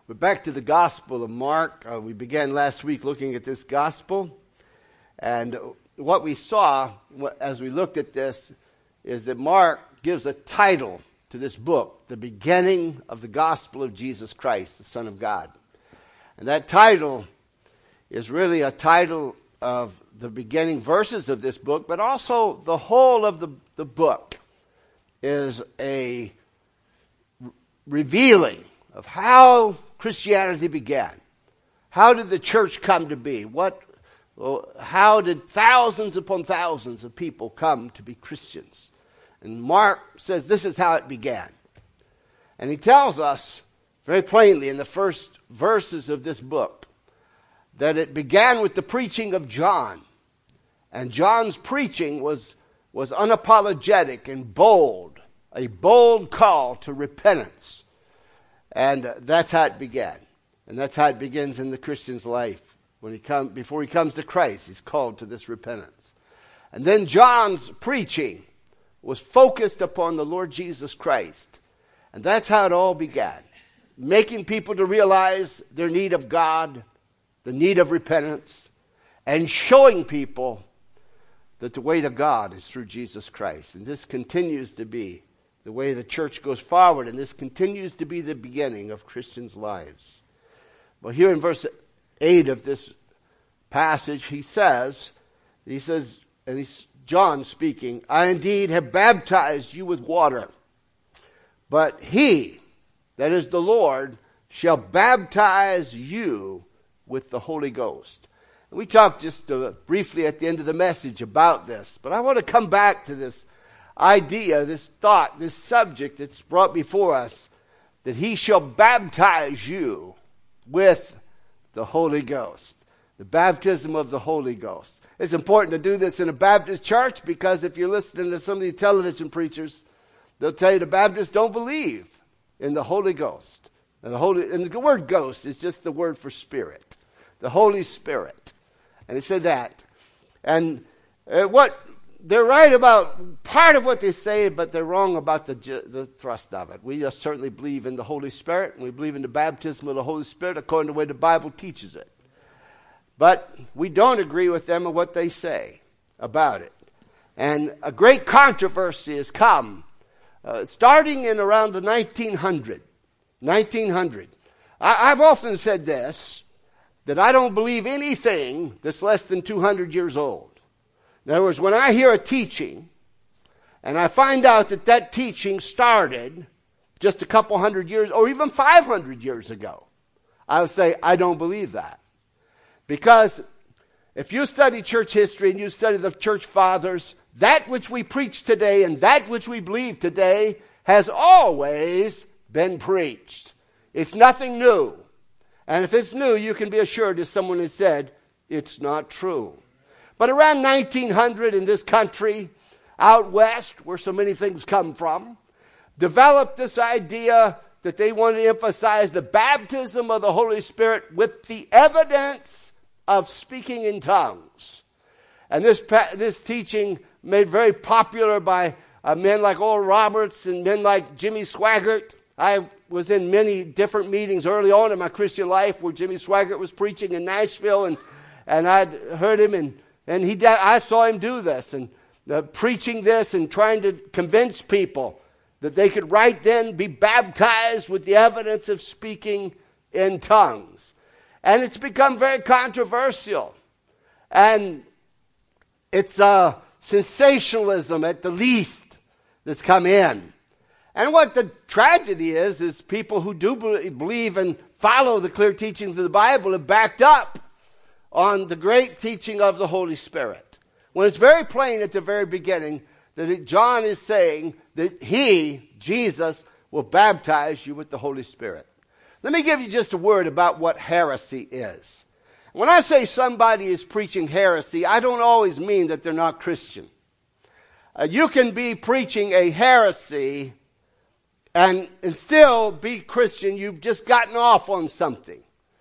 We're back to the Gospel of Mark. We began last week looking at this Gospel. And what we saw as we looked at this is that Mark gives a title to this book, The Beginning of the Gospel of Jesus Christ, the Son of God. And that title is really a title of the beginning verses of this book, but also the whole of the book is a revealing of how Christianity began. How did the church come to be? How did thousands upon thousands of people come to be Christians? And Mark says this is how it began. And he tells us very plainly in the first verses of this book that it began with the preaching of John. And John's preaching was unapologetic and bold, a bold call to repentance. And that's how it began. And that's how it begins in the Christian's life. Before he comes to Christ, he's called to this repentance. And then John's preaching was focused upon the Lord Jesus Christ. And that's how it all began. Making people to realize their need of God, the need of repentance, and showing people that the way to God is through Jesus Christ. And this continues to be the way the church goes forward, and this continues to be the beginning of Christians' lives. Well, here in verse 8 of this passage, he says, and he's John speaking, I indeed have baptized you with water, but he, that is the Lord, shall baptize you with the Holy Ghost. And we talked just briefly at the end of the message about this, but I want to come back to this idea, this thought, this subject that's brought before us, that he shall baptize you with the Holy Ghost. The baptism of the Holy Ghost. It's important to do this in a Baptist church because if you're listening to some of the television preachers, they'll tell you the Baptists don't believe in the Holy Ghost. And the word ghost is just the word for spirit. The Holy Spirit. And he said that. And they're right about part of what they say, but they're wrong about the thrust of it. We just certainly believe in the Holy Spirit, and we believe in the baptism of the Holy Spirit according to the way the Bible teaches it. But we don't agree with them on what they say about it. And a great controversy has come, starting in around the 1900. I've often said this, that I don't believe anything that's less than 200 years old. In other words, when I hear a teaching, and I find out that teaching started just a couple hundred years, or even 500 years ago, I'll say, I don't believe that. Because if you study church history and you study the church fathers, that which we preach today and that which we believe today has always been preached. It's nothing new. And if it's new, you can be assured, as someone has said, it's not true. But around 1900 in this country, out west, where so many things come from, developed this idea that they wanted to emphasize the baptism of the Holy Spirit with the evidence of speaking in tongues. And this teaching made very popular by men like Oral Roberts and men like Jimmy Swaggart. I was in many different meetings early on in my Christian life where Jimmy Swaggart was preaching in Nashville, and I'd heard him, and I saw him do this, and preaching this and trying to convince people that they could right then be baptized with the evidence of speaking in tongues. And it's become very controversial. And it's sensationalism at the least that's come in. And what the tragedy is people who do believe and follow the clear teachings of the Bible have backed up on the great teaching of the Holy Spirit. When it's very plain at the very beginning that John is saying that he, Jesus, will baptize you with the Holy Spirit. Let me give you just a word about what heresy is. When I say somebody is preaching heresy, I don't always mean that they're not Christian. You can be preaching a heresy and still be Christian. You've just gotten off on something.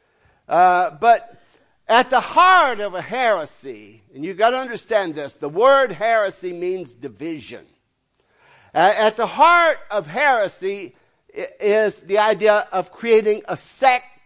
But at the heart of a heresy, and you've got to understand this, the word heresy means division. At the heart of heresy is the idea of creating a sect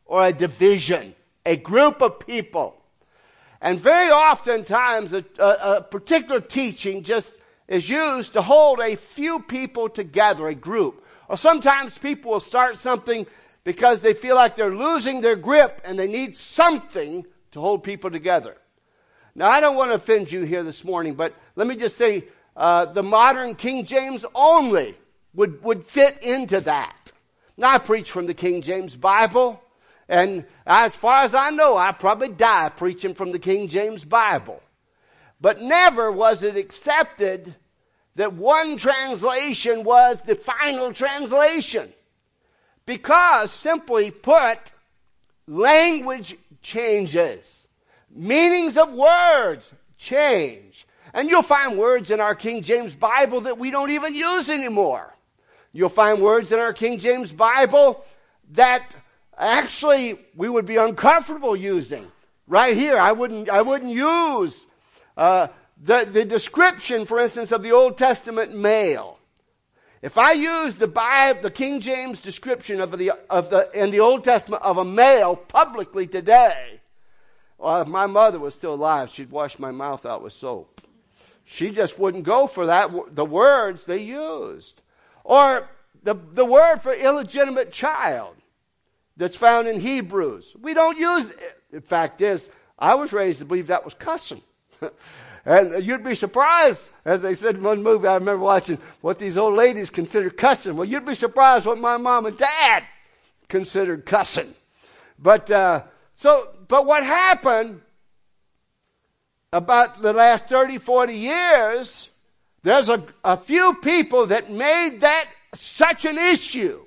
or a division, a group of people. And very oftentimes a particular teaching just is used to hold a few people together, a group. Or sometimes people will start something because they feel like they're losing their grip and they need something to hold people together. Now, I don't want to offend you here this morning, but let me just say the modern King James only would fit into that. Now, I preach from the King James Bible, and as far as I know, I probably die preaching from the King James Bible. But never was it accepted that one translation was the final translation. Because, simply put, language changes. Meanings of words change. And you'll find words in our King James Bible that we don't even use anymore. You'll find words in our King James Bible that actually we would be uncomfortable using. Right here, I wouldn't use the description, for instance, of the Old Testament male. If I use the King James description in the Old Testament of a male publicly today, well, if my mother was still alive, she'd wash my mouth out with soap. She just wouldn't go for that, the words they used. Or the word for illegitimate child that's found in Hebrews. We don't use it. The fact is, I was raised to believe that was cussing. And you'd be surprised, as they said in one movie I remember watching, what these old ladies consider cussing. Well, you'd be surprised what my mom and dad considered cussing. But what happened about the last 30, 40 years, there's a few people that made that such an issue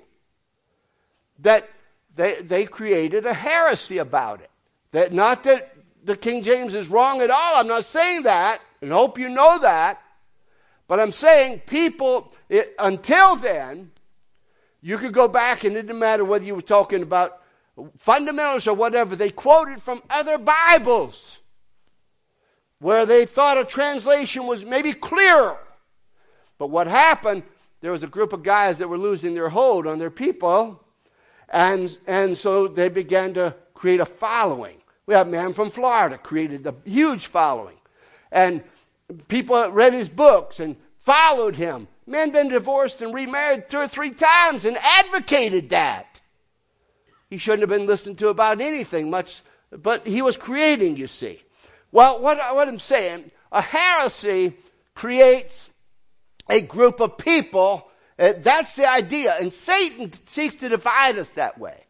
that they created a heresy about it. That not that the King James is wrong at all. I'm not saying that, and I hope you know that. But I'm saying people, until then, you could go back and it didn't matter whether you were talking about fundamentals or whatever. They quoted from other Bibles where they thought a translation was maybe clearer. But what happened, there was a group of guys that were losing their hold on their people, and so they began to create a following. We have a man from Florida created a huge following. And people read his books and followed him. Man been divorced and remarried 2 or 3 times and advocated that. He shouldn't have been listened to about anything much, but he was creating, you see. Well, what I'm saying, a heresy creates a group of people. That's the idea. And Satan seeks to divide us that way.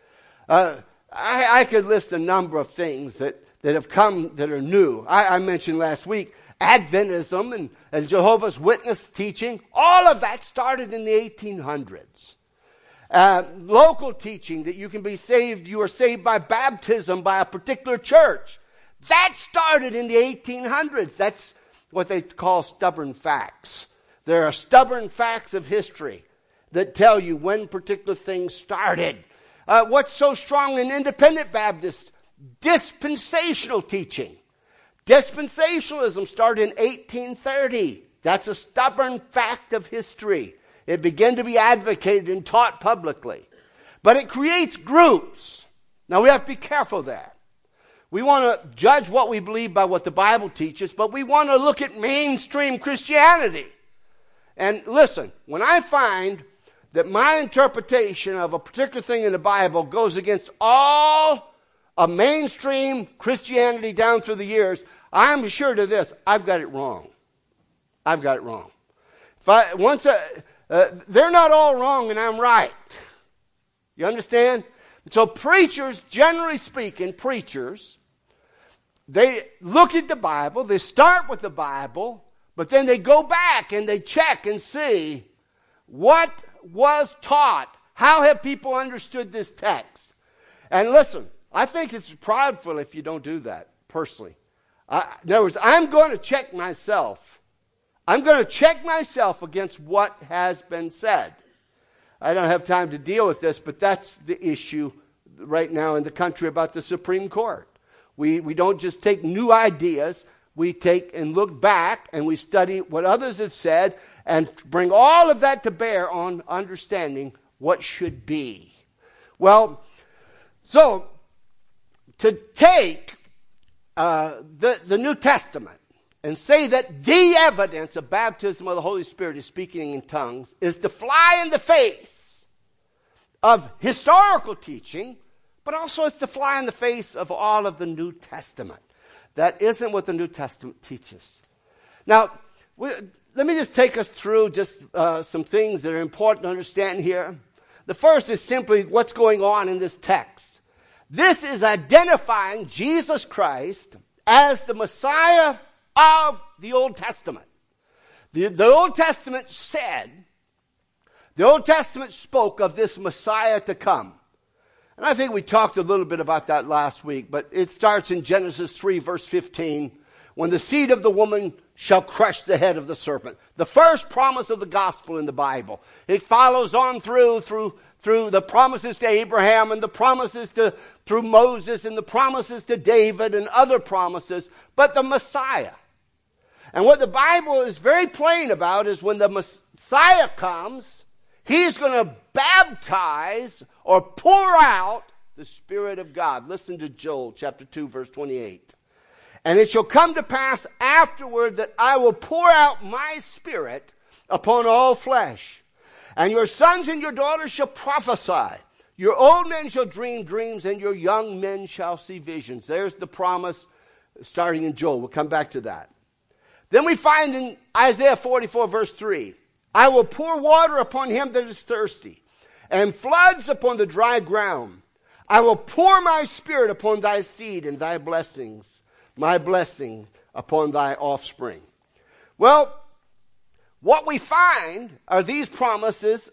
I could list a number of things that have come that are new. I mentioned last week Adventism and Jehovah's Witness teaching. All of that started in the 1800s. Local teaching that you can be saved, you are saved by baptism by a particular church. That started in the 1800s. That's what they call stubborn facts. There are stubborn facts of history that tell you when particular things started. What's so strong in independent Baptist? Dispensational teaching. Dispensationalism started in 1830. That's a stubborn fact of history. It began to be advocated and taught publicly. But it creates groups. Now we have to be careful there. We want to judge what we believe by what the Bible teaches, but we want to look at mainstream Christianity. And listen, when I find that my interpretation of a particular thing in the Bible goes against all of mainstream Christianity down through the years, I'm assured of this: I've got it wrong. I've got it wrong. They're not all wrong and I'm right. You understand? So preachers, generally speaking, they look at the Bible, they start with the Bible, but then they go back and they check and see what was taught. How have people understood this text? And listen, I think it's prideful if you don't do that, personally. In other words, I'm going to check myself. I'm going to check myself against what has been said. I don't have time to deal with this, but that's the issue right now in the country about the Supreme Court. We don't just take new ideas. We take and look back and we study what others have said and bring all of that to bear on understanding what should be. Well, So, to take the New Testament and say that the evidence of baptism of the Holy Spirit is speaking in tongues is to fly in the face of historical teaching, but also it's to fly in the face of all of the New Testament. That isn't what the New Testament teaches. Now, let me just take us through just some things that are important to understand here. The first is simply what's going on in this text. This is identifying Jesus Christ as the Messiah of the Old Testament. The Old Testament spoke of this Messiah to come. And I think we talked a little bit about that last week, but it starts in Genesis 3, verse 15, when the seed of the woman shall crush the head of the serpent. The first promise of the gospel in the Bible. It follows on through the promises to Abraham and the promises through Moses and the promises to David and other promises, but the Messiah. And what the Bible is very plain about is when the Messiah comes, he's going to baptize or pour out the Spirit of God. Listen to Joel chapter 2, verse 28. And it shall come to pass afterward that I will pour out my Spirit upon all flesh. And your sons and your daughters shall prophesy. Your old men shall dream dreams, and your young men shall see visions. There's the promise starting in Joel. We'll come back to that. Then we find in Isaiah 44, verse 3, I will pour water upon him that is thirsty, and floods upon the dry ground. I will pour my Spirit upon thy seed and thy blessings, my blessing upon thy offspring. Well, what we find are these promises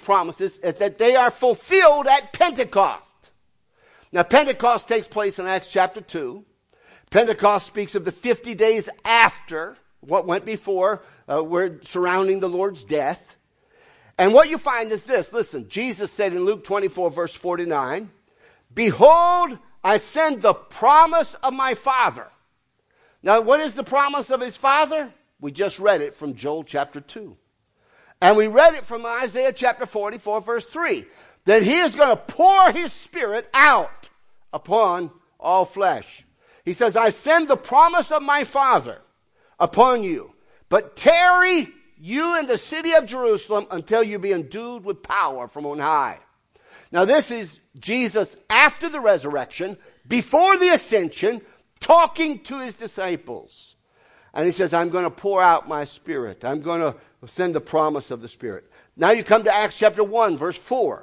is that they are fulfilled at Pentecost. Now, Pentecost takes place in Acts chapter 2. Pentecost speaks of the 50 days after what went before, were surrounding the Lord's death. And what you find is this. Listen, Jesus said in Luke 24, verse 49, Behold, I send the promise of my Father. Now, what is the promise of his Father? We just read it from Joel chapter 2. And we read it from Isaiah chapter 44, verse 3. That he is going to pour his Spirit out upon all flesh. He says, I send the promise of my Father upon you. But tarry you in the city of Jerusalem until you be endued with power from on high. Now this is Jesus after the resurrection, before the ascension, talking to his disciples. And he says, I'm going to pour out my Spirit. I'm going to send the promise of the Spirit. Now you come to Acts chapter 1, verse 4.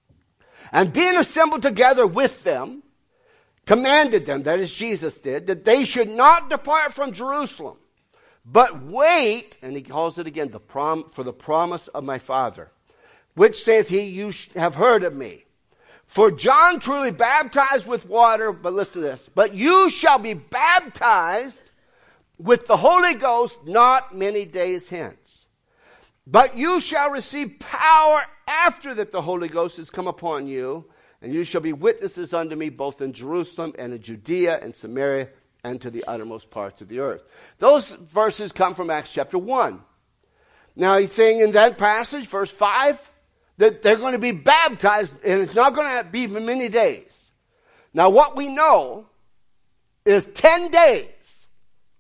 And being assembled together with them, commanded them, that is Jesus did, that they should not depart from Jerusalem, but wait, and he calls it again, for the promise of my Father, which saith he, you have heard of me. For John truly baptized with water, but listen to this, but you shall be baptized with the Holy Ghost not many days hence. But you shall receive power after that the Holy Ghost is come upon you, and you shall be witnesses unto me both in Jerusalem and in Judea and Samaria and to the uttermost parts of the earth. Those verses come from Acts chapter 1. Now he's saying in that passage, verse 5, that they're going to be baptized, and it's not going to be for many days. Now what we know is 10 days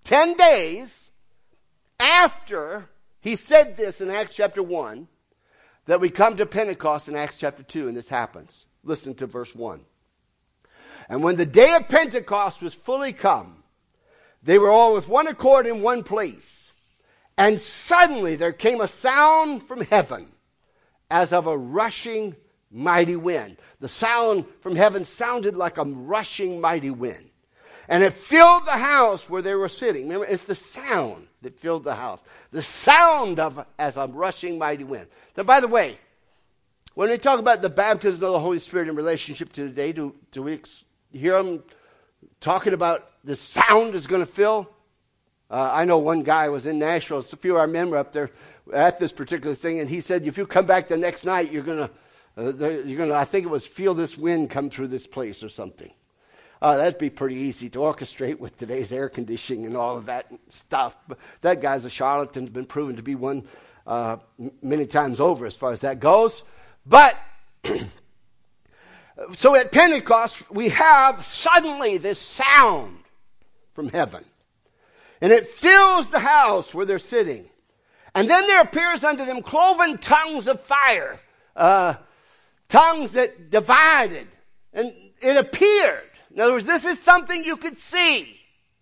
after he said this in Acts chapter 1, that we come to Pentecost in Acts chapter 2, and this happens. Listen to verse 1. And when the day of Pentecost was fully come, they were all with one accord in one place. And suddenly there came a sound from heaven as of a rushing mighty wind. The sound from heaven sounded like a rushing mighty wind. And it filled the house where they were sitting. Remember, it's the sound that filled the house. The sound of as a rushing mighty wind. Now, by the way, when we talk about the baptism of the Holy Spirit in relationship to today, do we hear them talking about the sound is going to fill? I know one guy was in Nashville, a few of our men were up there at this particular thing, and he said, if you come back the next night, you're going to, I think it was, feel this wind come through this place or something. That'd be pretty easy to orchestrate with today's air conditioning and all of that stuff. But that guy's a charlatan, has been proven to be one many times over as far as that goes. But So at Pentecost, we have suddenly this sound from heaven. And it fills the house where they're sitting. And then there appears unto them cloven tongues of fire, tongues that divided. And it appeared. In other words, this is something you could see.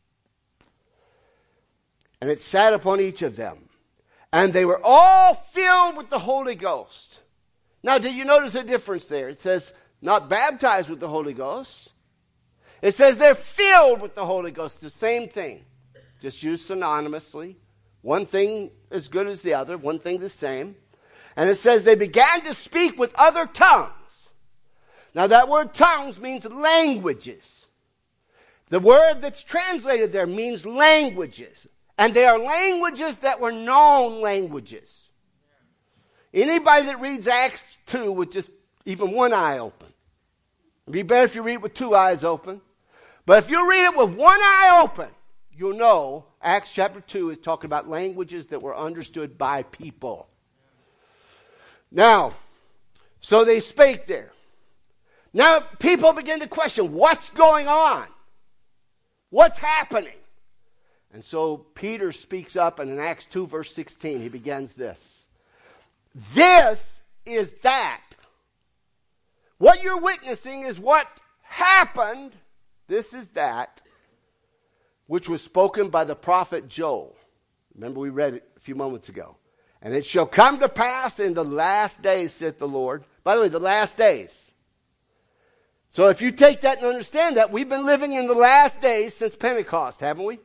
And it sat upon each of them. And they were all filled with the Holy Ghost. Now, did you notice a difference there? It says, not baptized with the Holy Ghost. It says they're filled with the Holy Ghost. The same thing. Just used synonymously. One thing as good as the other. One thing the same. And it says they began to speak with other tongues. Now that word tongues means languages. The word that's translated there means languages. And they are languages that were known languages. Anybody that reads Acts 2 with just even one eye open. It'd be better if you read it with two eyes open. But if you read it with one eye open, you'll know Acts chapter 2 is talking about languages that were understood by people. Now, so they spake there. Now people begin to question, what's going on? What's happening? And so Peter speaks up, and in Acts 2 verse 16 he begins this. This is that. What you're witnessing is what happened. This is that which was spoken by the prophet Joel. Remember we read it a few moments ago. And it shall come to pass in the last days, saith the Lord. By the way, the last days. So if you take that and understand that, we've been living in the last days since Pentecost, haven't we?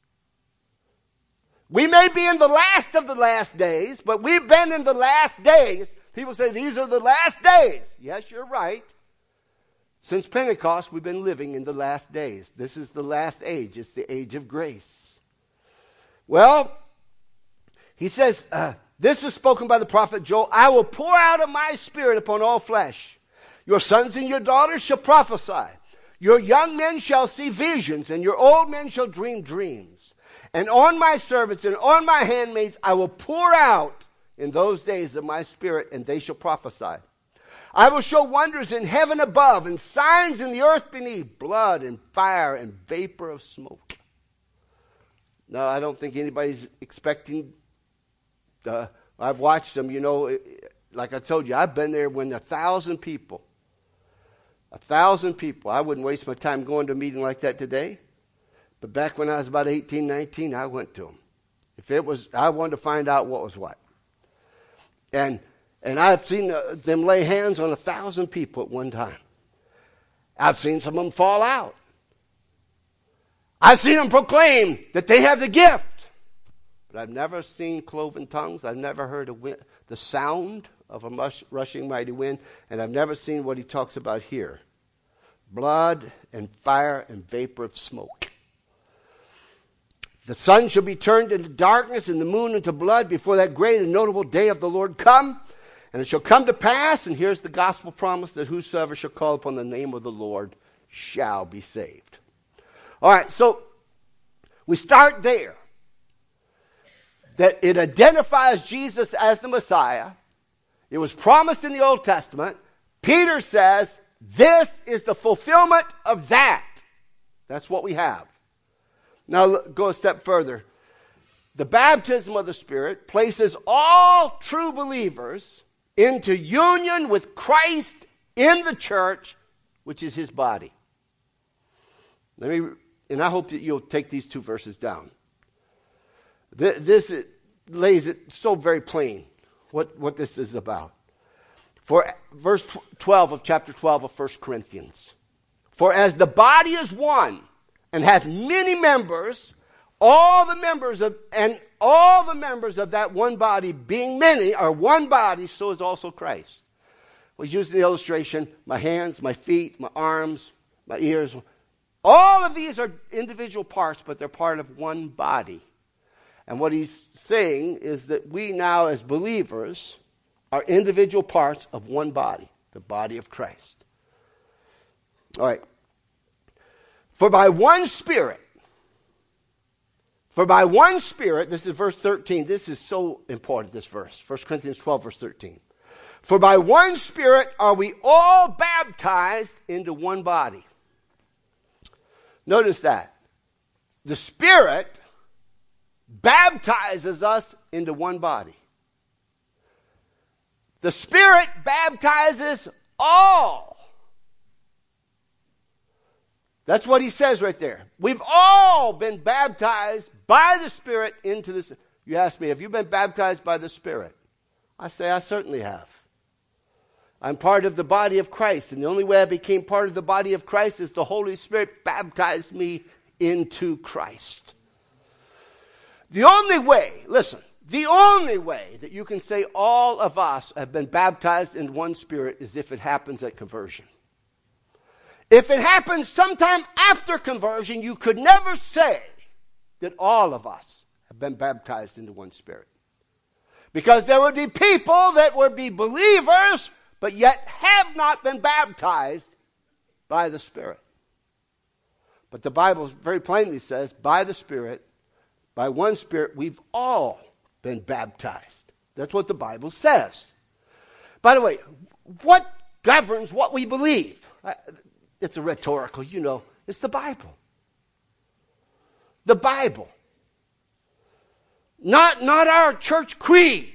We may be in the last of the last days, but we've been in the last days. People say these are the last days. Yes, you're right. Since Pentecost, we've been living in the last days. This is the last age. It's the age of grace. Well, he says, this is spoken by the prophet Joel. I will pour out of my spirit upon all flesh. Your sons and your daughters shall prophesy. Your young men shall see visions, and your old men shall dream dreams. And on my servants and on my handmaids I will pour out in those days of my spirit, and they shall prophesy. I will show wonders in heaven above and signs in the earth beneath, blood and fire and vapor of smoke. No, I don't think anybody's expecting. I've watched them, like I told you, I've been there when 1,000 people. 1,000 people. I wouldn't waste my time going to a meeting like that today. But back when I was about 18, 19, I went to them. I wanted to find out what was what. And I've seen them lay hands on 1,000 people at one time. I've seen some of them fall out. I've seen them proclaim that they have the gift. But I've never seen cloven tongues. I've never heard the sound of a rushing mighty wind. And I've never seen what he talks about here. Blood and fire and vapor of smoke. The sun shall be turned into darkness and the moon into blood before that great and notable day of the Lord come. And it shall come to pass, and here's the gospel promise, that whosoever shall call upon the name of the Lord shall be saved. All right, so we start there. That it identifies Jesus as the Messiah. It was promised in the Old Testament. Peter says, this is the fulfillment of that. That's what we have. Now go a step further. The baptism of the Spirit places all true believers into union with Christ in the church, which is his body. And I hope that you'll take these two verses down. This lays it so very plain what this is about. For verse 12 of chapter 12 of 1 Corinthians. For as the body is one and hath many members, all the members of that one body being many are one body, so is also Christ. We use the illustration, my hands, my feet, my arms, my ears. All of these are individual parts, but they're part of one body. And what he's saying is that we now as believers are individual parts of one body, the body of Christ. All right. For by one Spirit, this is verse 13. This is so important, this verse. 1 Corinthians 12, verse 13. For by one Spirit are we all baptized into one body. Notice that. The Spirit baptizes us into one body. The Spirit baptizes all. That's what he says right there. We've all been baptized by the Spirit into this. You ask me, have you been baptized by the Spirit? I say, I certainly have. I'm part of the body of Christ, and the only way I became part of the body of Christ is the Holy Spirit baptized me into Christ. The only way, listen, the only way that you can say all of us have been baptized in one Spirit is if it happens at conversion. If it happens sometime after conversion, you could never say that all of us have been baptized into one Spirit. Because there would be people that would be believers, but yet have not been baptized by the Spirit. But the Bible very plainly says, by the Spirit, by one Spirit, we've all been baptized. That's what the Bible says. By the way, what governs what we believe? It's a rhetorical, it's the Bible. The Bible. Not our church creed.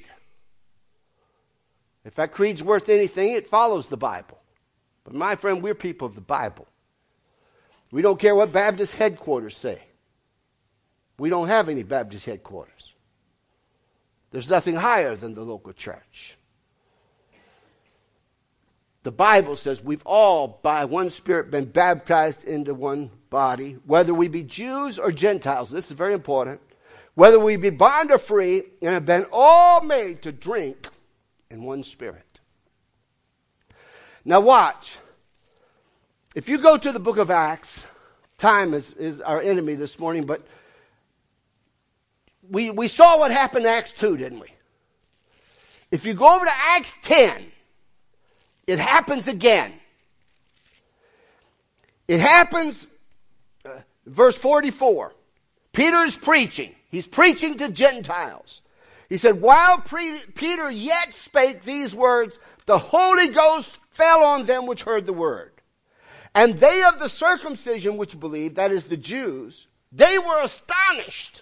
If that creed's worth anything, it follows the Bible. But my friend, we're people of the Bible. We don't care what Baptist headquarters say. We don't have any Baptist headquarters. There's nothing higher than the local church. The Bible says we've all, by one Spirit, been baptized into one body, whether we be Jews or Gentiles. This is very important. Whether we be bond or free, and have been all made to drink in one Spirit. Now watch. If you go to the book of Acts, time is our enemy this morning, but we saw what happened in Acts 2, didn't we? If you go over to Acts 10, it happens again. It happens, verse 44. Peter is preaching. He's preaching to Gentiles. He said, while Peter yet spake these words, the Holy Ghost fell on them which heard the word. And they of the circumcision which believed, that is the Jews, they were astonished,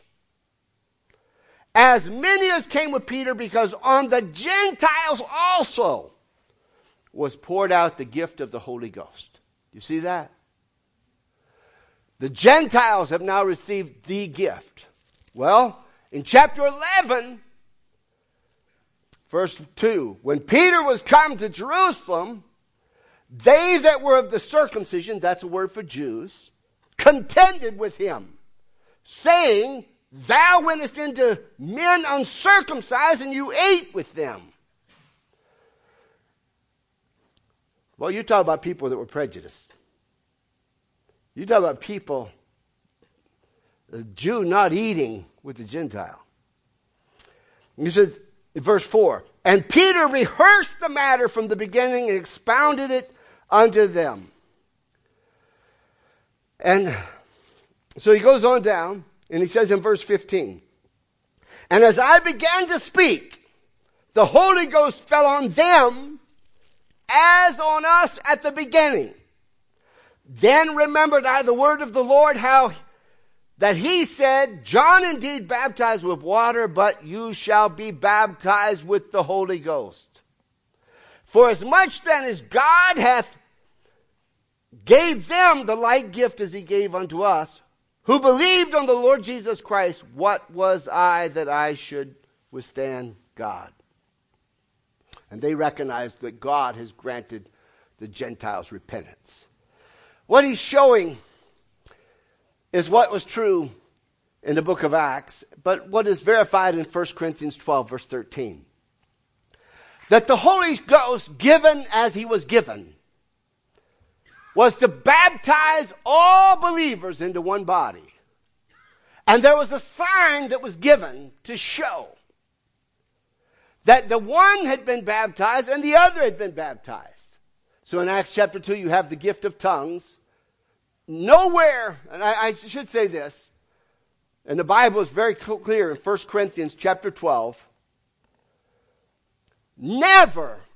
as many as came with Peter, because on the Gentiles also was poured out the gift of the Holy Ghost. You see that? The Gentiles have now received the gift. Well, in chapter 11, verse 2, when Peter was come to Jerusalem, they that were of the circumcision, that's a word for Jews, contended with him, saying, thou wentest into men uncircumcised, and you ate with them. Well, you talk about people that were prejudiced. You talk about people, the Jew not eating with the Gentile. He says, in verse 4, and Peter rehearsed the matter from the beginning and expounded it unto them. And so he goes on down, and he says in verse 15, and as I began to speak, the Holy Ghost fell on them as on us at the beginning. Then remembered I the word of the Lord, how that he said, John indeed baptized with water, but you shall be baptized with the Holy Ghost. For as much then as God hath gave them the like gift as he gave unto us, who believed on the Lord Jesus Christ, what was I that I should withstand God? And they recognized that God has granted the Gentiles repentance. What he's showing is what was true in the book of Acts, but what is verified in 1 Corinthians 12, verse 13. That the Holy Ghost, given as he was given, was to baptize all believers into one body. And there was a sign that was given to show that the one had been baptized and the other had been baptized. So in Acts chapter 2, you have the gift of tongues. Nowhere, and I should say this, and the Bible is very clear in 1 Corinthians chapter 12, never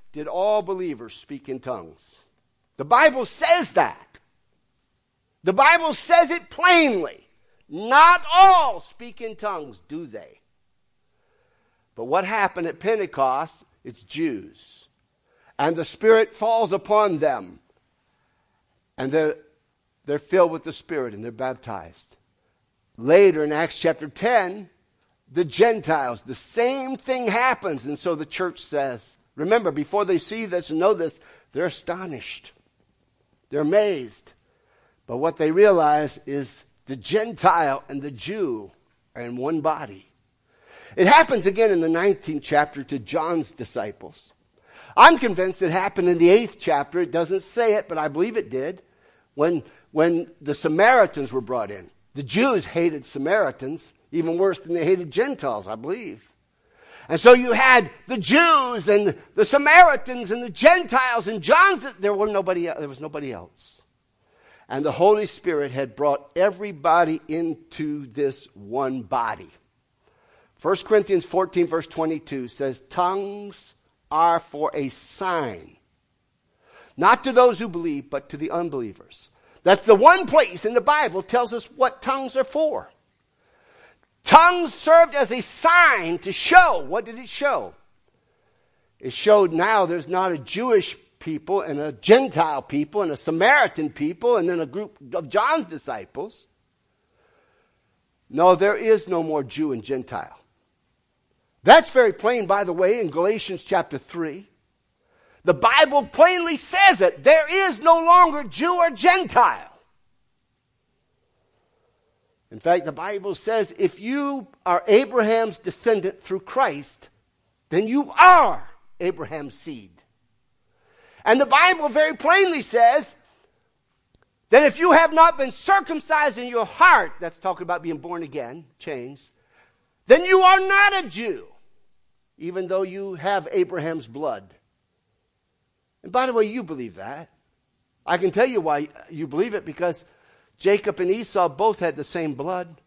did all believers speak in tongues. The Bible says that. The Bible says it plainly. Not all speak in tongues, do they? But what happened at Pentecost? It's Jews. And the Spirit falls upon them. And they're filled with the Spirit and they're baptized. Later in Acts chapter 10, the Gentiles, the same thing happens. And so the church says, remember, before they see this and know this, they're astonished. They're amazed. But what they realize is the Gentile and the Jew are in one body. It happens again in the 19th chapter to John's disciples. I'm convinced it happened in the 8th chapter. It doesn't say it, but I believe it did. When the Samaritans were brought in. The Jews hated Samaritans even worse than they hated Gentiles, I believe. And so you had the Jews and the Samaritans and the Gentiles and John's. There was nobody else. And the Holy Spirit had brought everybody into this one body. 1 Corinthians 14 verse 22 says, tongues are for a sign. Not to those who believe, but to the unbelievers. That's the one place in the Bible tells us what tongues are for. Tongues served as a sign to show. What did it show? It showed now there's not a Jewish people and a Gentile people and a Samaritan people and then a group of John's disciples. No, there is no more Jew and Gentile. That's very plain, by the way, in Galatians chapter 3. The Bible plainly says it. There is no longer Jew or Gentile. In fact, the Bible says if you are Abraham's descendant through Christ, then you are Abraham's seed. And the Bible very plainly says that if you have not been circumcised in your heart, that's talking about being born again, changed, then you are not a Jew, even though you have Abraham's blood. And by the way, you believe that. I can tell you why you believe it, because Jacob and Esau both had the same blood.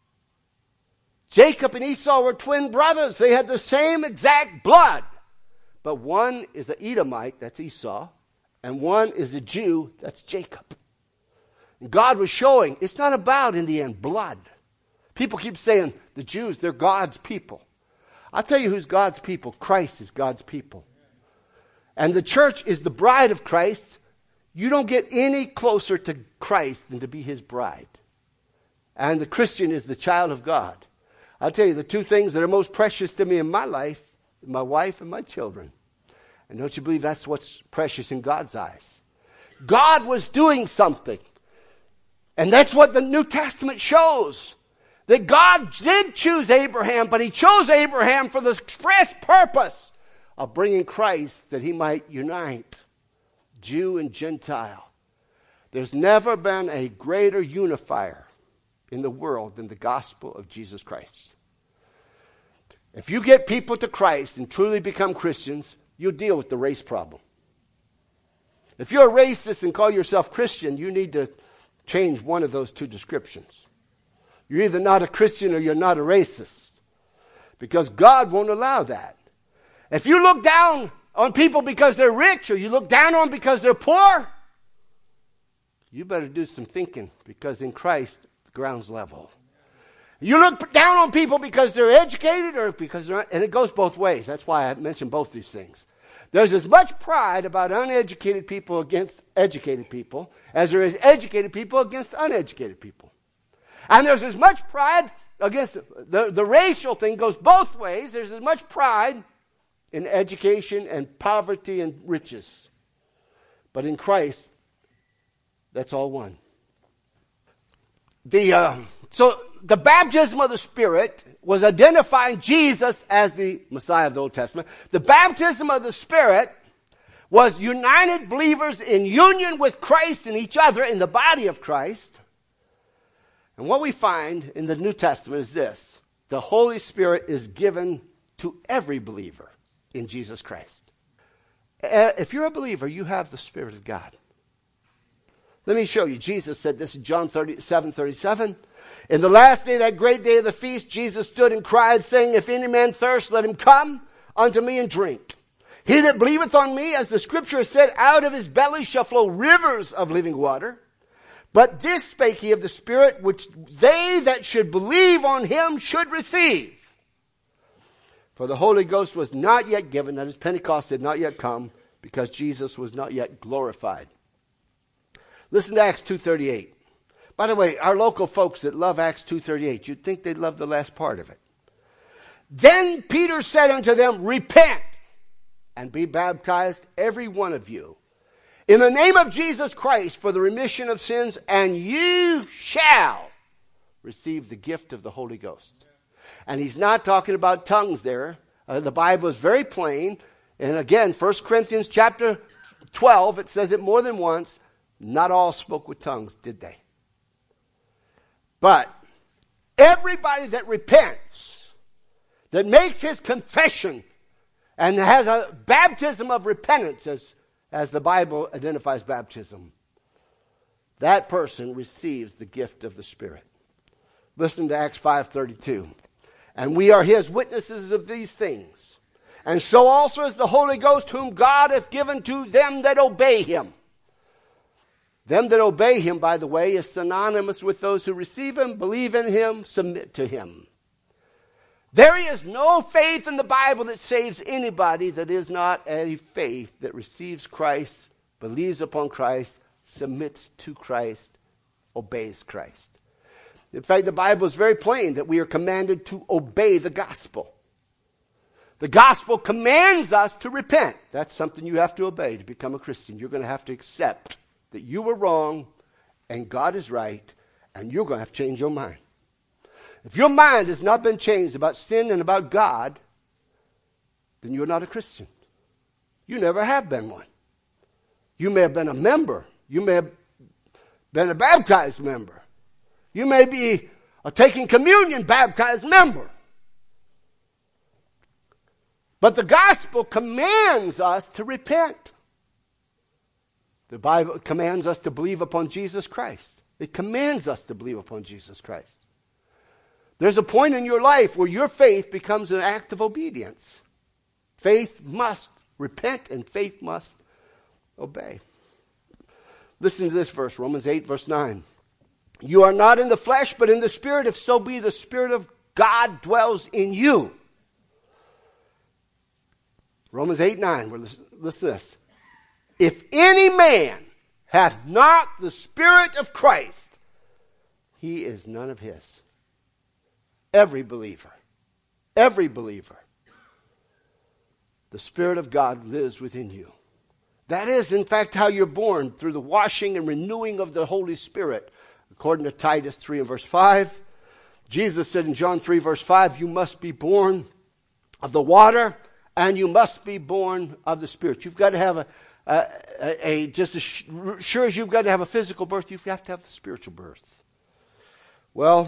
Jacob and Esau were twin brothers. They had the same exact blood. But one is an Edomite, that's Esau, and one is a Jew, that's Jacob. And God was showing it's not about, in the end, blood. People keep saying the Jews, they're God's people. I'll tell you who's God's people. Christ is God's people. And the church is the bride of Christ. You don't get any closer to Christ than to be his bride. And the Christian is the child of God. I'll tell you the two things that are most precious to me in my life, my wife and my children. And don't you believe that's what's precious in God's eyes? God was doing something. And that's what the New Testament shows. That God did choose Abraham, but he chose Abraham for the express purpose of bringing Christ that he might unite Jew and Gentile. There's never been a greater unifier in the world than the gospel of Jesus Christ. If you get people to Christ and truly become Christians, you'll deal with the race problem. If you're a racist and call yourself Christian, you need to change one of those two descriptions. You're either not a Christian or you're not a racist. Because God won't allow that. If you look down on people because they're rich or you look down on them because they're poor, you better do some thinking, because in Christ, the ground's level. You look down on people because they're educated or because they're, and it goes both ways. That's why I mentioned both these things. There's as much pride about uneducated people against educated people as there is educated people against uneducated people. And there's as much pride against the racial thing goes both ways. There's as much pride in education and poverty and riches. But in Christ, that's all one. So the baptism of the Spirit was identifying Jesus as the Messiah of the Old Testament. The baptism of the Spirit was united believers in union with Christ and each other in the body of Christ. And what we find in the New Testament is this: the Holy Spirit is given to every believer in Jesus Christ. If you're a believer, you have the Spirit of God. Let me show you. Jesus said this in John 7:37. In the last day, that great day of the feast, Jesus stood and cried, saying, "If any man thirst, let him come unto me and drink. He that believeth on me, as the scripture has said, out of his belly shall flow rivers of living water. But this spake he of the Spirit, which they that should believe on him should receive. For the Holy Ghost was not yet given, that is, Pentecost had not yet come, because Jesus was not yet glorified. Listen to Acts 2:38. By the way, our local folks that love Acts 2:38, you'd think they'd love the last part of it. Then Peter said unto them, repent and be baptized, every one of you, in the name of Jesus Christ for the remission of sins, and you shall receive the gift of the Holy Ghost. And he's not talking about tongues there. The Bible is very plain. And again, 1 Corinthians chapter 12, it says it more than once. Not all spoke with tongues, did they? But everybody that repents, that makes his confession, and has a baptism of repentance, as the Bible identifies baptism, that person receives the gift of the Spirit. Listen to Acts 5:32. And we are his witnesses of these things. And so also is the Holy Ghost, whom God hath given to them that obey him. Them that obey him, by the way, is synonymous with those who receive him, believe in him, submit to him. There is no faith in the Bible that saves anybody that is not a faith that receives Christ, believes upon Christ, submits to Christ, obeys Christ. In fact, the Bible is very plain that we are commanded to obey the gospel. The gospel commands us to repent. That's something you have to obey to become a Christian. You're going to have to accept that you were wrong and God is right, and you're going to have to change your mind. If your mind has not been changed about sin and about God, then you're not a Christian. You never have been one. You may have been a member. You may have been a baptized member. You may be a taking communion baptized member. But the gospel commands us to repent. The Bible commands us to believe upon Jesus Christ. It commands us to believe upon Jesus Christ. There's a point in your life where your faith becomes an act of obedience. Faith must repent and faith must obey. Listen to this verse, Romans 8, verse 9. You are not in the flesh, but in the Spirit, if so be the Spirit of God dwells in you. Romans 8, 9. Listen to this. If any man hath not the Spirit of Christ, he is none of his. Every believer, the Spirit of God lives within you. That is, in fact, how you're born, through the washing and renewing of the Holy Spirit. According to Titus 3 and verse 5, Jesus said in John 3 verse 5, you must be born of the water and you must be born of the Spirit. You've got to have just as sure as you've got to have a physical birth, you've got to have a spiritual birth. Well,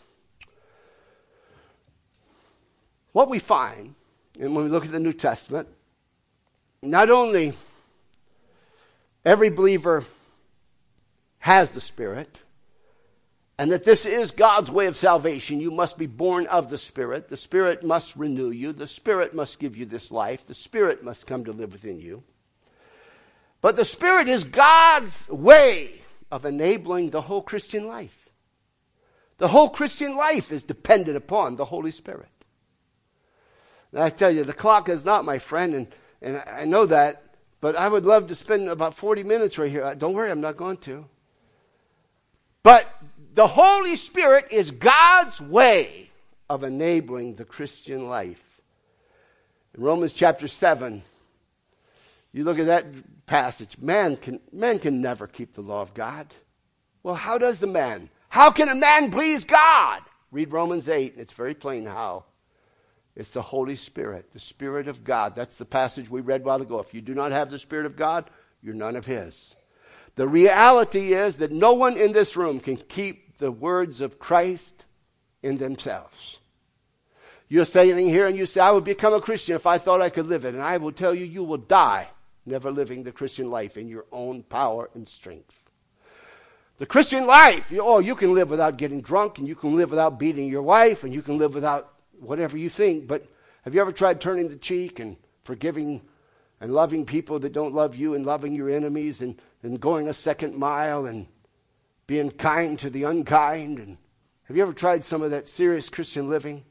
what we find, and when we look at the New Testament, not only every believer has the Spirit, and that this is God's way of salvation. You must be born of the Spirit. The Spirit must renew you. The Spirit must give you this life. The Spirit must come to live within you. But the Spirit is God's way of enabling the whole Christian life. The whole Christian life is dependent upon the Holy Spirit. And I tell you, the clock is not my friend, and I know that, but I would love to spend about 40 minutes right here. Don't worry, I'm not going to. But the Holy Spirit is God's way of enabling the Christian life. In Romans chapter 7, you look at that passage. Man can never keep the law of God. Well, how does the man? How can a man please God? Read Romans 8. It's very plain how. It's the Holy Spirit, the Spirit of God. That's the passage we read a while ago. If you do not have the Spirit of God, you're none of his. The reality is that no one in this room can keep the words of Christ in themselves. You're sitting here and you say, I would become a Christian if I thought I could live it. And I will tell you, you will die never living the Christian life in your own power and strength. The Christian life, you can live without getting drunk, and you can live without beating your wife, and you can live without whatever you think. But have you ever tried turning the cheek and forgiving and loving people that don't love you and loving your enemies and going a second mile and being kind to the unkind. And have you ever tried some of that serious Christian living?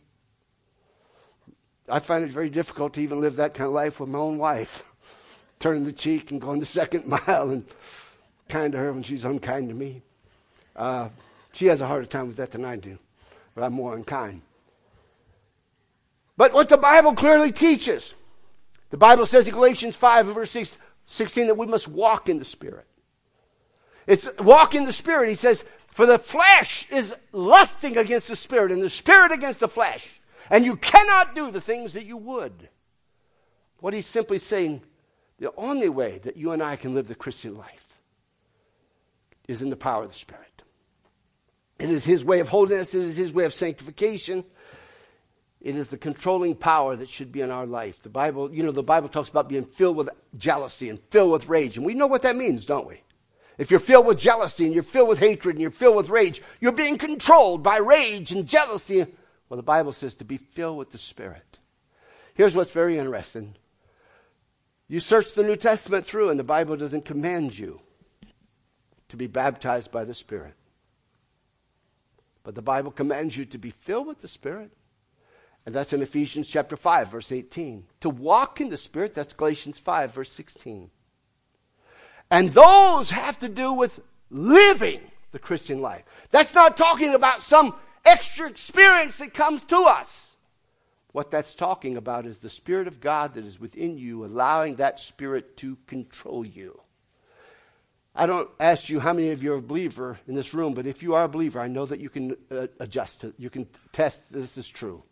I find it very difficult to even live that kind of life with my own wife. Turning the cheek and going the second mile and kind to her when she's unkind to me. She has a harder time with that than I do, but I'm more unkind. But what the Bible clearly teaches, the Bible says in Galatians 5 and verse 16 that we must walk in the Spirit. It's walk in the Spirit. He says, for the flesh is lusting against the Spirit and the Spirit against the flesh. And you cannot do the things that you would. What he's simply saying, the only way that you and I can live the Christian life is in the power of the Spirit. It is his way of holiness. It is his way of sanctification. It is the controlling power that should be in our life. The Bible talks about being filled with jealousy and filled with rage. And we know what that means, don't we? If you're filled with jealousy and you're filled with hatred and you're filled with rage, you're being controlled by rage and jealousy. Well, the Bible says to be filled with the Spirit. Here's what's very interesting. You search the New Testament through and the Bible doesn't command you to be baptized by the Spirit. But the Bible commands you to be filled with the Spirit. And that's in Ephesians chapter 5, verse 18. To walk in the Spirit, that's Galatians 5, verse 16. And those have to do with living the Christian life. That's not talking about some extra experience that comes to us. What that's talking about is the Spirit of God that is within you, allowing that Spirit to control you. I don't ask you how many of you are a believer in this room, but if you are a believer, I know that you can adjust it. You can test this is true.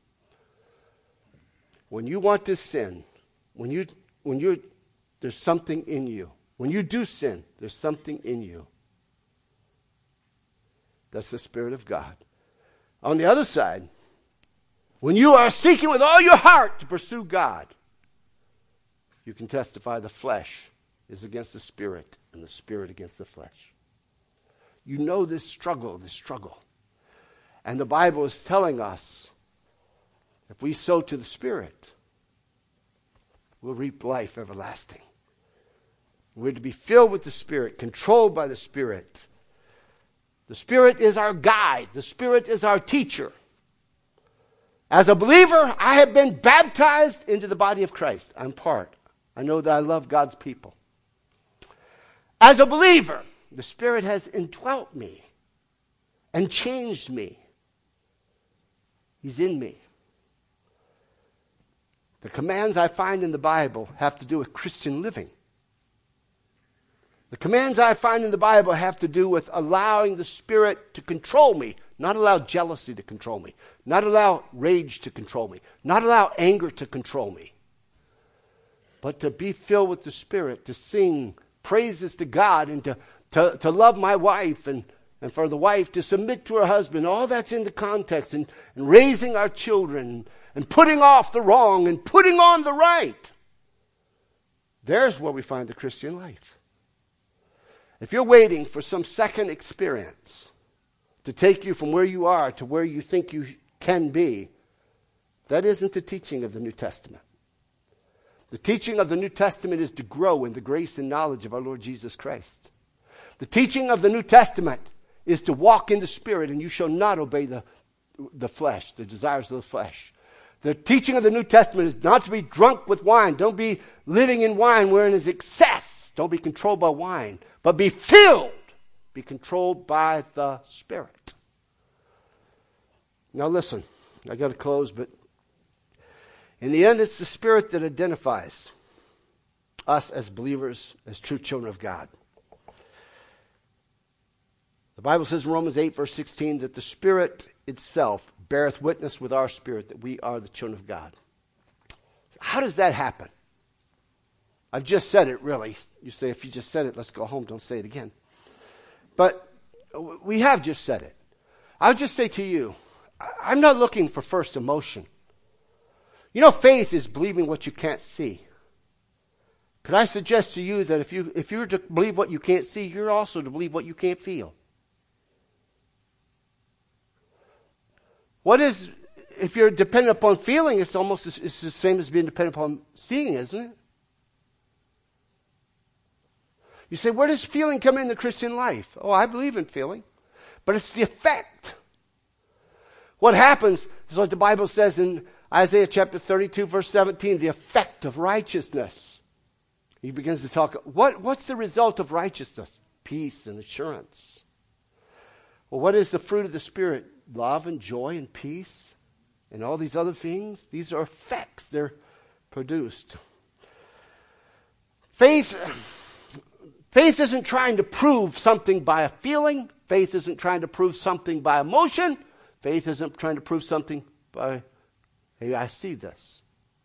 When you want to sin, there's something in you. When you do sin, there's something in you. That's the Spirit of God. On the other side, when you are seeking with all your heart to pursue God, you can testify the flesh is against the Spirit and the Spirit against the flesh. You know this struggle. And the Bible is telling us if we sow to the Spirit, we'll reap life everlasting. We're to be filled with the Spirit, controlled by the Spirit. The Spirit is our guide. The Spirit is our teacher. As a believer, I have been baptized into the body of Christ. I'm part. I know that I love God's people. As a believer, the Spirit has indwelt me and changed me. He's in me. The commands I find in the Bible have to do with Christian living. The commands I find in the Bible have to do with allowing the Spirit to control me, not allow jealousy to control me, not allow rage to control me, not allow anger to control me, but to be filled with the Spirit, to sing praises to God and to love my wife and for the wife to submit to her husband. All that's in the context and raising our children and putting off the wrong and putting on the right. There's where we find the Christian life. If you're waiting for some second experience to take you from where you are to where you think you can be, that isn't the teaching of the New Testament. The teaching of the New Testament is to grow in the grace and knowledge of our Lord Jesus Christ. The teaching of the New Testament is to walk in the Spirit, and you shall not obey the flesh, the desires of the flesh. The teaching of the New Testament is not to be drunk with wine. Don't be living in wine wherein is excess. Don't be controlled by wine, but be filled. Be controlled by the Spirit. Now listen, I got to close, but in the end, it's the Spirit that identifies us as believers, as true children of God. The Bible says in Romans 8, verse 16, that the Spirit itself beareth witness with our spirit that we are the children of God. How does that happen? I've just said it, really. You say, if you just said it, let's go home. Don't say it again. But we have just said it. I'll just say to you, I'm not looking for first emotion. You know, faith is believing what you can't see. Could I suggest to you that if you're to believe what you can't see, you're also to believe what you can't feel? If you're dependent upon feeling, it's the same as being dependent upon seeing, isn't it? You say, where does feeling come in the Christian life? Oh, I believe in feeling. But it's the effect. What happens is what the Bible says in Isaiah chapter 32, verse 17, the effect of righteousness. He begins to talk, what's the result of righteousness? Peace and assurance. Well, what is the fruit of the Spirit? Love and joy and peace and all these other things. These are effects. They're produced. Faith isn't trying to prove something by a feeling. Faith isn't trying to prove something by emotion. Faith isn't trying to prove something by, hey, I see this.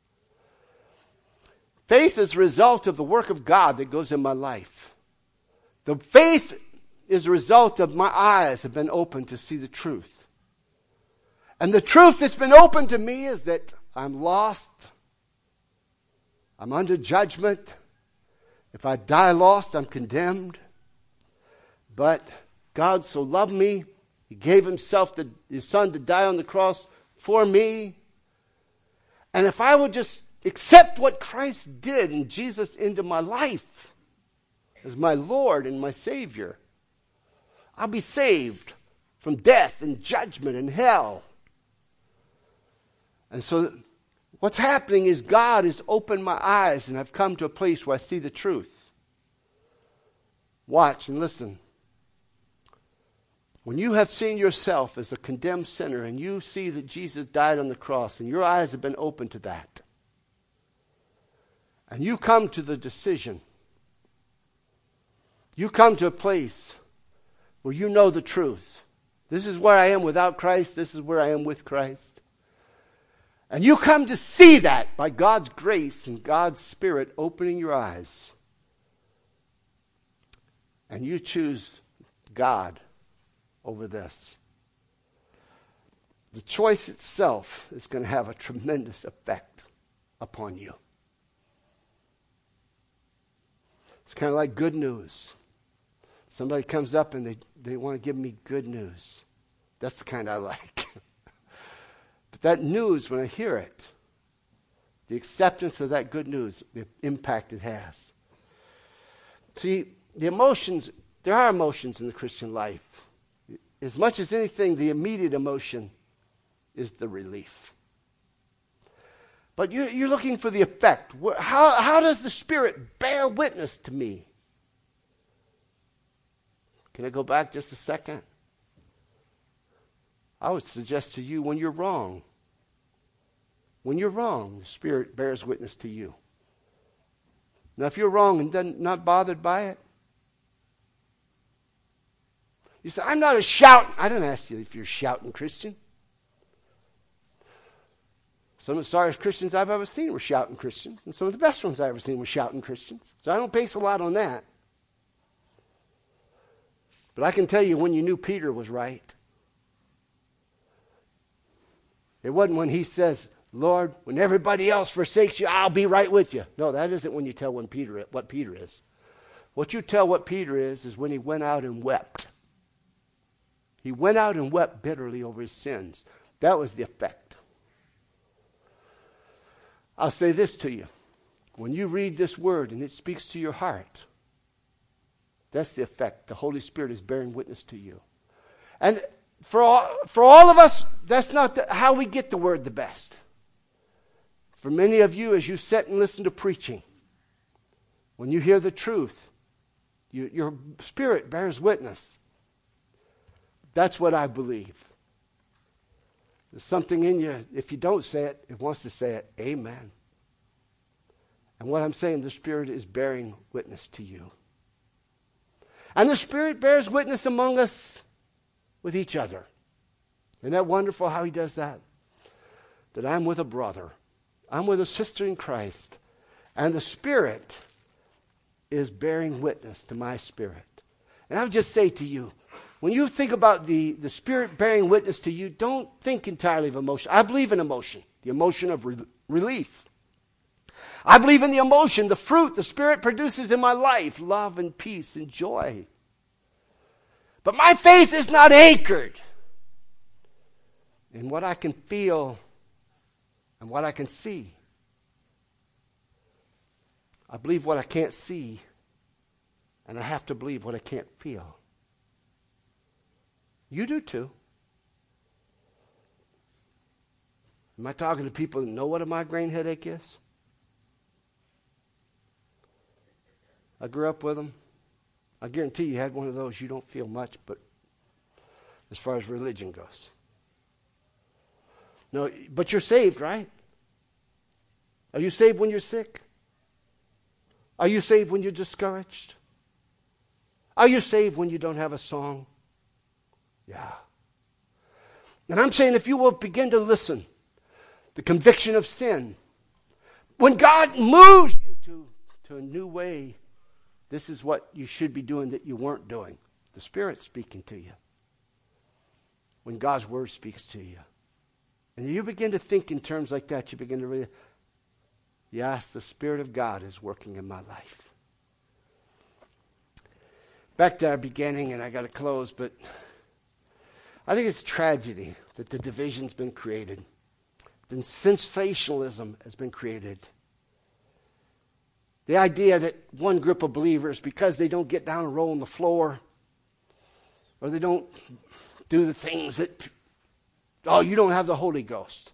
Faith is a result of the work of God that goes in my life. The faith is a result of my eyes have been opened to see the truth. And the truth that's been opened to me is that I'm lost. I'm under judgment. If I die lost, I'm condemned. But God so loved me, He gave Himself, His Son, to die on the cross for me. And if I would just accept what Christ did and Jesus into my life as my Lord and my Savior, I'll be saved from death and judgment and hell. And so what's happening is God has opened my eyes and I've come to a place where I see the truth. Watch and listen. When you have seen yourself as a condemned sinner and you see that Jesus died on the cross and your eyes have been opened to that, and you come to the decision, you come to a place where you know the truth. This is where I am without Christ. This is where I am with Christ. And you come to see that by God's grace and God's Spirit opening your eyes. And you choose God over this. The choice itself is going to have a tremendous effect upon you. It's kind of like good news. Somebody comes up and they want to give me good news. That's the kind I like. But that news, when I hear it, the acceptance of that good news, the impact it has. See, the emotions, there are emotions in the Christian life. As much as anything, the immediate emotion is the relief. But you're looking for the effect. How does the Spirit bear witness to me? Can I go back just a second? I would suggest to you when you're wrong. When you're wrong, the Spirit bears witness to you. Now, if you're wrong and not bothered by it, you say, I'm not a shouting. I don't ask you if you're a shouting Christian. Some of the sorriest Christians I've ever seen were shouting Christians, and some of the best ones I've ever seen were shouting Christians. So I don't base a lot on that. But I can tell you when you knew Peter was right. It wasn't when he says, Lord, when everybody else forsakes you, I'll be right with you. No, that isn't when you tell what Peter is. What you tell what Peter is when he went out and wept. He went out and wept bitterly over his sins. That was the effect. I'll say this to you. When you read this word and it speaks to your heart, that's the effect. The Holy Spirit is bearing witness to you. And for all of us, that's not how we get the word the best. For many of you, as you sit and listen to preaching, when you hear the truth, your spirit bears witness. That's what I believe. There's something in you, if you don't say it, it wants to say it. Amen. And what I'm saying, the Spirit is bearing witness to you. And the Spirit bears witness among us with each other. Isn't that wonderful how He does that? That I'm with a brother. I'm with a sister in Christ. And the Spirit is bearing witness to my spirit. And I would just say to you, when you think about the Spirit bearing witness to you, don't think entirely of emotion. I believe in emotion, the emotion of relief. I believe in the emotion, the fruit the Spirit produces in my life, love and peace and joy. But my faith is not anchored in what I can feel and what I can see. I believe what I can't see And I have to believe what I can't feel. You do too. Am I talking to people that know what a migraine headache is? I grew up with them. I guarantee you had one of those. You don't feel much, but as far as religion goes. No, but you're saved, right? Are you saved when you're sick? Are you saved when you're discouraged? Are you saved when you don't have a song? Yeah. And I'm saying if you will begin to listen, the conviction of sin, when God moves you to a new way, this is what you should be doing that you weren't doing. The Spirit's speaking to you. When God's Word speaks to you. And you begin to think in terms like that, you begin to realize, yes, the Spirit of God is working in my life. Back to our beginning, and I got to close, but I think it's a tragedy that the division's been created. The sensationalism has been created. The idea that one group of believers, because they don't get down and roll on the floor, or they don't do the things that, oh, you don't have the Holy Ghost.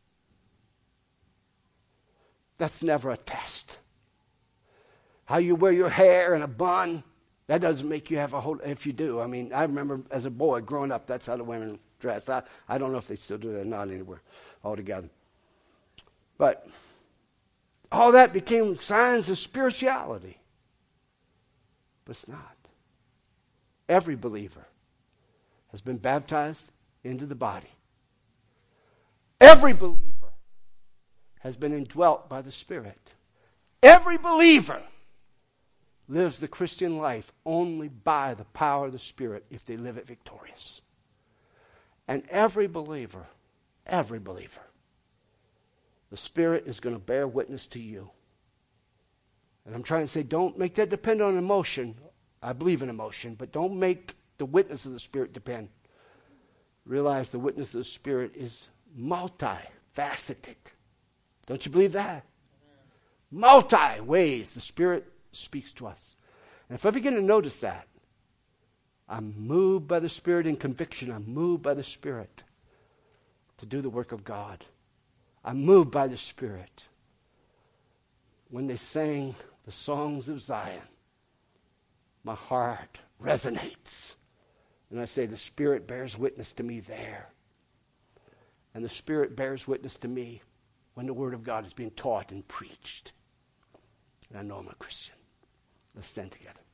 That's never a test. How you wear your hair in a bun, that doesn't make you have a Holy, if you do. I mean, I remember as a boy growing up, that's how the women dressed. I don't know if they still do that or not anywhere altogether. But all that became signs of spirituality. But it's not. Every believer has been baptized into the body. Every believer has been indwelt by the Spirit. Every believer lives the Christian life only by the power of the Spirit if they live it victorious. And every believer, the Spirit is going to bear witness to you. And I'm trying to say, don't make that depend on emotion. I believe in emotion, but don't make the witness of the Spirit depend. Realize the witness of the Spirit is multifaceted. Don't you believe that? Multi ways the Spirit speaks to us. And if I begin to notice that, I'm moved by the Spirit in conviction. I'm moved by the Spirit to do the work of God. I'm moved by the Spirit. When they sang the songs of Zion, my heart resonates. And I say, the Spirit bears witness to me there. And the Spirit bears witness to me when the Word of God is being taught and preached. And I know I'm a Christian. Let's stand together.